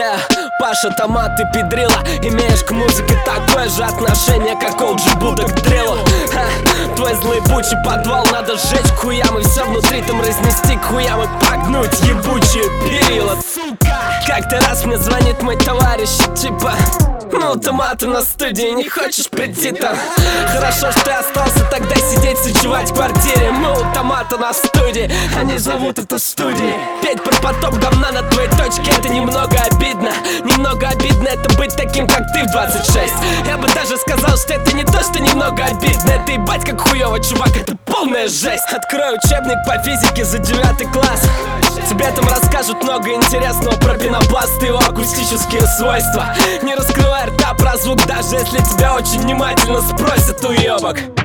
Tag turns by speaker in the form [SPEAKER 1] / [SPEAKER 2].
[SPEAKER 1] Паша, Томат, ты педрила. Имеешь к музыке такое же отношение, как Олджи Будда к дрелу. Твой злый бучий подвал надо сжечь к хуям, и все внутри там разнести к хуям и погнуть ебучие перила, сука. Как-то раз мне звонит мой товарищ, типа: ну, Томат, на студии, не хочешь прийти там? Хорошо, что ты остался тогда сидеть, сочевать в квартире. Мы у Томата на студии, они зовут это студией. Петь про поток говна на твоей точке — это немного обидно. Немного обидно это быть таким, как ты в 26. Я бы даже сказал, что это не то, что немного обидно. Это ебать как хуёво, чувак, это полная жесть. Открой учебник по физике за 9 класс. Тебе там расскажут много интересного про пенопласт и его акустические свойства. Не раскрывай рта про звук, даже если тебя очень внимательно спросят, уёбок.